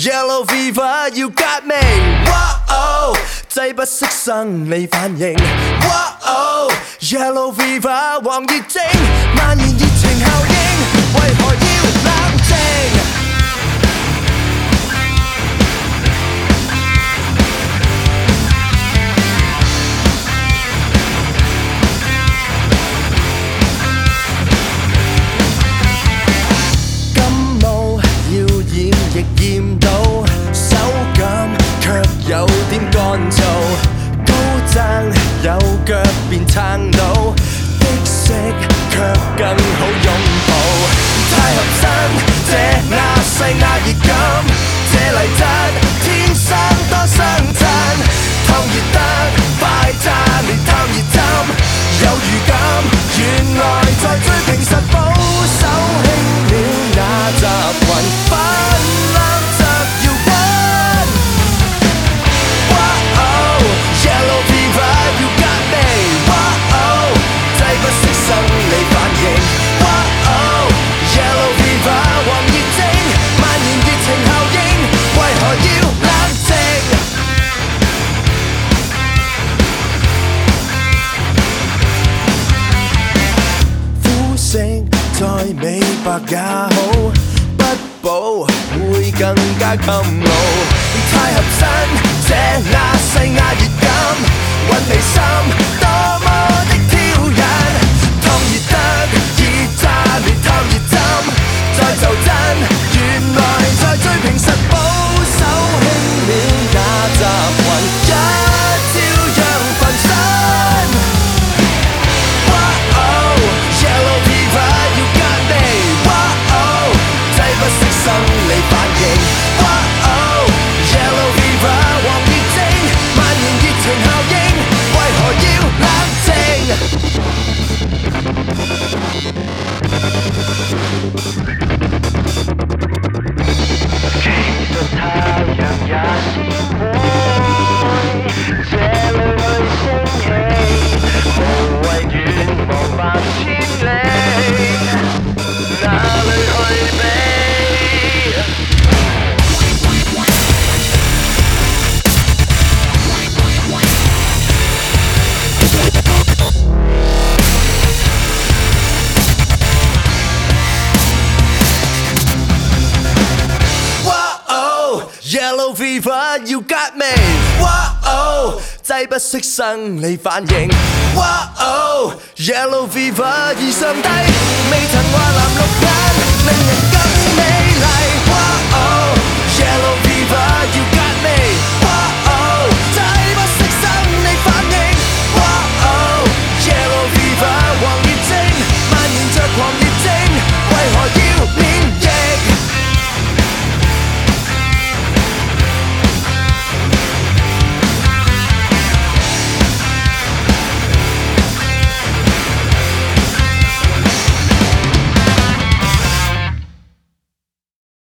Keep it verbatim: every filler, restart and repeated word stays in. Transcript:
Yellow fever, you got me. Wow, 擠不識生理反應。Wow, Yellow fever， 黃熱症蔓延熱情效應，為何要冷靜？亦驗到手感卻有點乾燥，高踭有腳便撐到，的色卻更好擁抱。太合身，這亞細亞熱感，這麗質天生多相襯，燙熱得快炸裂探熱針，有預感，原來在最平實保守輕了那集雲。再美白也好，不補會更加襟老。太合身，這亞細亞熱感，揾你心多麼的挑釁，燙熱得熱炸裂探熱針，再就真，原來在最平實保守輕了那集雲，一照樣焚身。生理反應 ，Wow, Yellow fever， 黃熱症蔓延熱情效應，為何要冷靜？其實太陽也先會這裏去升起，無謂遠望萬千里，哪裏去比？Yellow fever, you got me. Wow, 擠不識生理反應。Wow, Yellow fever，而上帝未曾話男女。